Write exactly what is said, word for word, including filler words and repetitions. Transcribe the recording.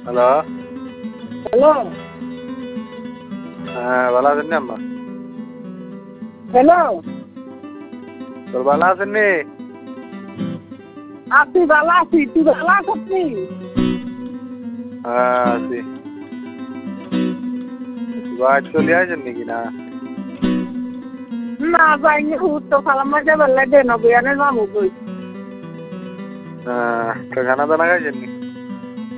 Hello. Hello. হ্যাঁ, ভালো আছেন নি আম্মা? হ্যালো। তোর ভালো আছেন নি? আছি ভালো আছি, তুই ভালো আছিস নি? হ্যাঁ আছি। বাড়ি চলে আসেন নাকি না? না যাইনি, উত্তর খালাম মাঝে বেলা দেন বয়ানের মামু কই। হ্যাঁ, তো খানা দানা খাইছেন নি?